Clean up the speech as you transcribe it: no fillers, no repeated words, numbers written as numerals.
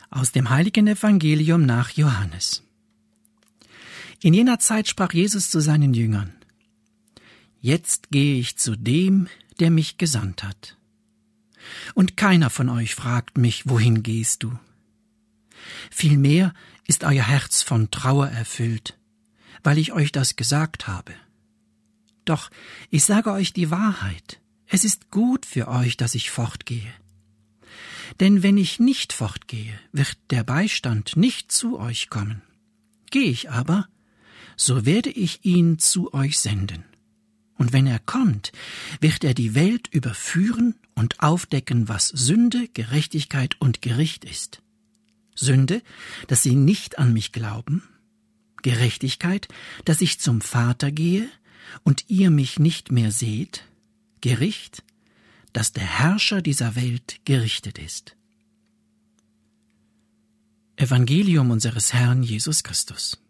Aus dem heiligen Evangelium nach Johannes. In jener Zeit sprach Jesus zu seinen Jüngern: Jetzt gehe ich zu dem, der mich gesandt hat. Und keiner von euch fragt mich, wohin gehst du? Vielmehr ist euer Herz von Trauer erfüllt, weil ich euch das gesagt habe. Doch ich sage euch die Wahrheit, es ist gut für euch, dass ich fortgehe. Denn wenn ich nicht fortgehe, wird der Beistand nicht zu euch kommen. Gehe ich aber, so werde ich ihn zu euch senden. Und wenn er kommt, wird er die Welt überführen und aufdecken, was Sünde, Gerechtigkeit und Gericht ist. Sünde, dass sie nicht an mich glauben. Gerechtigkeit, dass ich zum Vater gehe und ihr mich nicht mehr seht. Gericht, dass der Herrscher dieser Welt gerichtet ist. Evangelium unseres Herrn Jesus Christus.